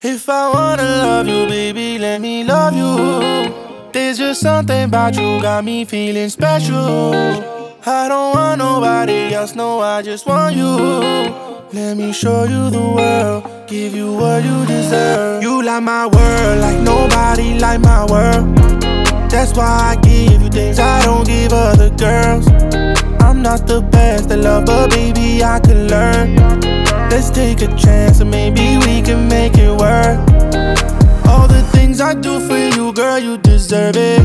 If I wanna love you, baby, let me love you. There's just something about you, got me feeling special. I don't want nobody else, no, I just want you. Let me show you the world, give you what you deserve. You like my world, like nobody like my world. That's why I give you things I don't give other girls. I'm not the best at love, but baby, I can learn. Let's take a chance and maybe we can make it work. All the things I do for you, girl, you deserve it.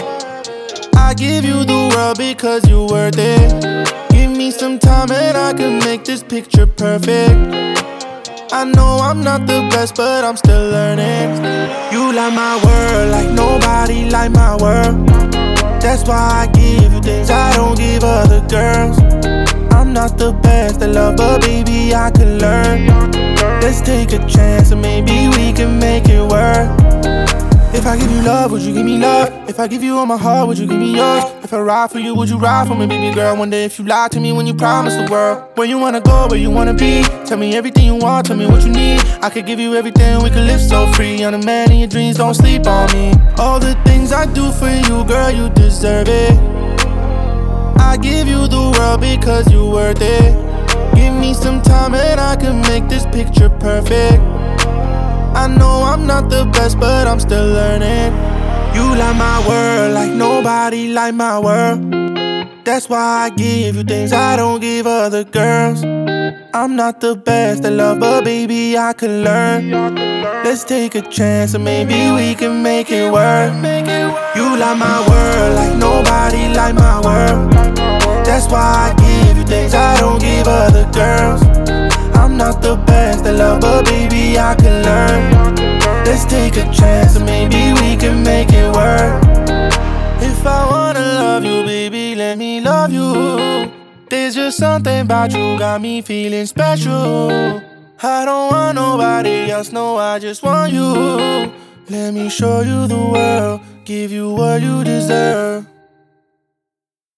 I give you the world because you're worth it. Give me some time and I can make this picture perfect. I know I'm not the best, but I'm still learning. You like my world, like nobody like my world. That's why I give you things I don't give other girls. I'm not the best at love, but baby, I can learn. Let's take a chance and maybe we can make it work. If I give you love, would you give me love? If I give you all my heart, would you give me yours? If I ride for you, would you ride for me, baby girl? Wonder if you lied to me when you promised the world. Where you wanna go, where you wanna be? Tell me everything you want, tell me what you need. I could give you everything, we could live so free. I'm the man in your dreams, don't sleep on me. All the things I do for you, girl, you deserve it. I give you the world because you're worth it. Give me some time and I can make this picture perfect. I know I'm not the best, but I'm still learning. You like my world, like nobody like my world. That's why I give you things I don't give other girls. I'm not the best at love, but baby, I can learn. Let's take a chance and maybe we can make it work. You like my world, like nobody like my world. That's why I give you things I don't give other girls. I'm not the best at love, but baby, I can learn. Let's take a chance and maybe we can make it work. If I wanna love you, baby, let me love you. There's just something about you, got me feeling special. I don't want nobody else, no, I just want you. Let me show you the world, give you what you deserve.